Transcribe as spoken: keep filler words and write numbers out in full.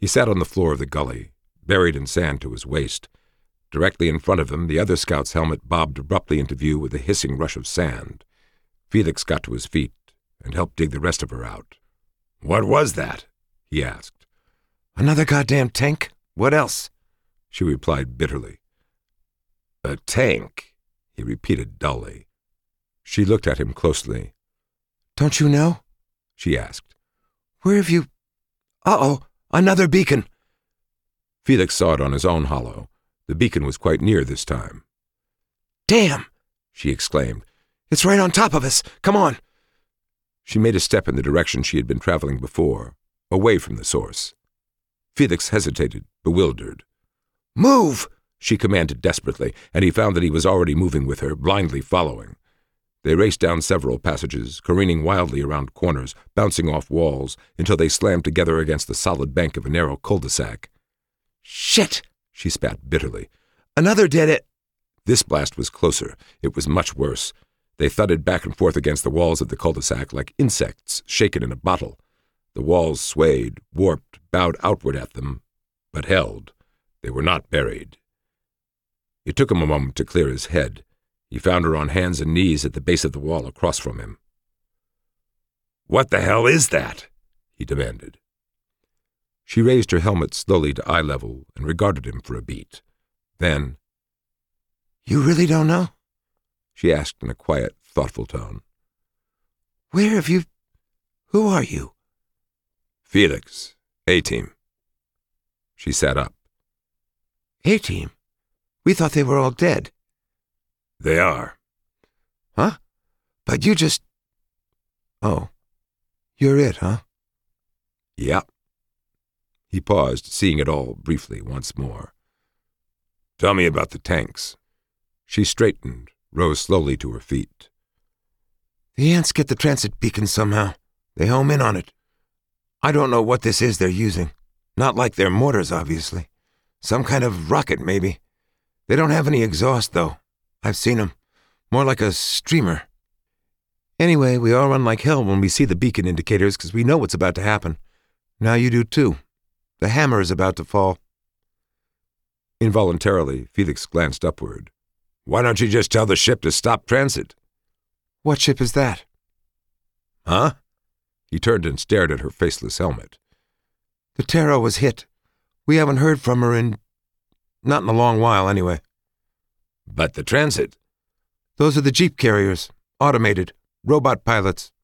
He sat on the floor of the gully, buried in sand to his waist. Directly in front of him, the other scout's helmet bobbed abruptly into view with a hissing rush of sand. Felix got to his feet and helped dig the rest of her out. "What was that?" he asked. "Another goddamn tank? What else?" she replied bitterly. "A tank," he repeated dully. She looked at him closely. "Don't you know?" she asked. "Where have you... Uh-oh, another beacon!" Felix saw it on his own hollow. The beacon was quite near this time. "Damn!" she exclaimed. "It's right on top of us! Come on!" She made a step in the direction she had been traveling before, away from the source. Felix hesitated, bewildered. "Move!" she commanded desperately, and he found that he was already moving with her, blindly following. They raced down several passages, careening wildly around corners, bouncing off walls, until they slammed together against the solid bank of a narrow cul-de-sac. "Shit!" she spat bitterly. "Another dead it!" This blast was closer. It was much worse. They thudded back and forth against the walls of the cul-de-sac like insects shaken in a bottle. The walls swayed, warped, bowed outward at them, but held. They were not buried. It took him a moment to clear his head. He found her on hands and knees at the base of the wall across from him. "What the hell is that?" he demanded. She raised her helmet slowly to eye level and regarded him for a beat. Then, "You really don't know?" she asked in a quiet, thoughtful tone. "Where have you... Who are you?" "Felix, A-Team." She sat up. "A-Team? We thought they were all dead." "They are." "Huh? But you just... Oh, you're it, huh?" "Yep." He paused, seeing it all briefly once more. "Tell me about the tanks." She straightened, rose slowly to her feet. "The ants get the transit beacon somehow. They home in on it. I don't know what this is they're using. Not like their mortars, obviously. Some kind of rocket, maybe. They don't have any exhaust, though. I've seen them. More like a streamer. Anyway, we all run like hell when we see the beacon indicators because we know what's about to happen. Now you do too. The hammer is about to fall." Involuntarily, Felix glanced upward. "Why don't you just tell the ship to stop transit?" "What ship is that?" "Huh?" He turned and stared at her faceless helmet. "The Terra was hit. We haven't heard from her in... not in a long while, anyway." "But the transit?" "Those are the jeep carriers. Automated. Robot pilots.